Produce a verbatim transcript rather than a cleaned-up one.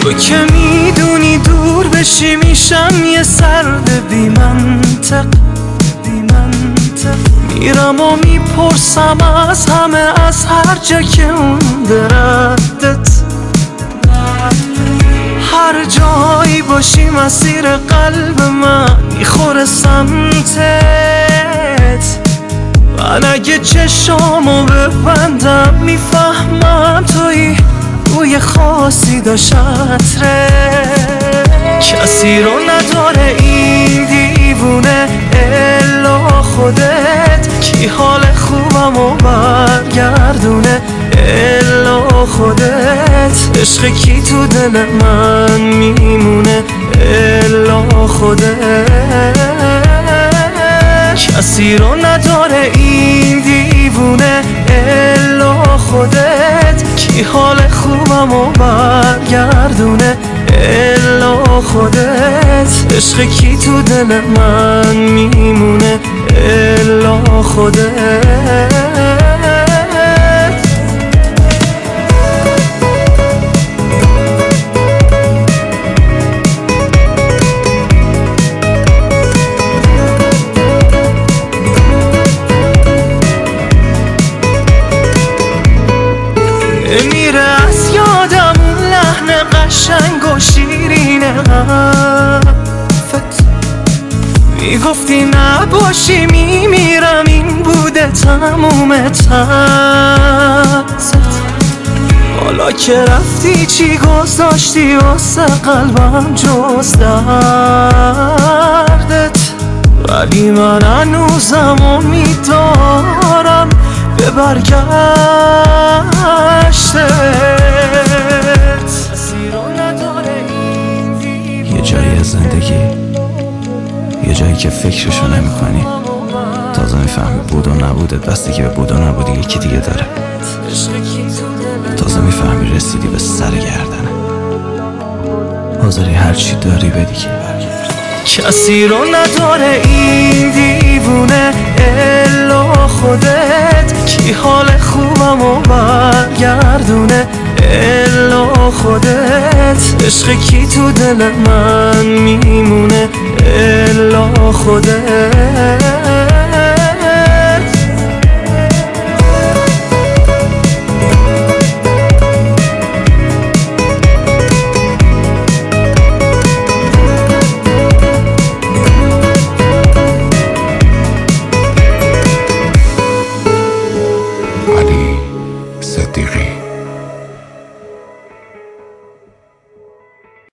تو که میدونی دور بشی میشم یه سرد بی منطق بی منطق میرم و میپرسم از همه از هر جا که مونده ردت هر جایی باشی مسیر قلب من میخوره سمتت من اگه چشامو ببندم میفهمم توی بوی خاصی داشت عطره کسی رو نداره این دیوونه الا خودت کی حال خوبم و برگردونه الا خودت عشق کی تو دل من میمونه الا خودت کسی رو نداره این دیوونه الا خودت کی حال خوبم و برگردونه الا خودت عشق کی تو دل من میمونه الا خودت میره از یادم اون لحن قشنگ و شیرین حرفت میگفتی نباشی میمیرم این بوده تموم ترست حالا که رفتی چی گذاشتی واسه قلبم جز دردت ولی من هنوزم امیدوارم به برگشتت یه جایی از زندگی یه جایی که فکرشو نمی کنی تازه میفهمی بود و نبودت بستگی به بود و نبودی یکی دیگه داره تازه میفهمی رسیدی به سر گردنه حاضری هرچی داری بدی که کسی رو نداره این دیوونه الا خودت کی حال خوبم و برگردونه الا خودت عشق کی تو دل من میمونه الا خودت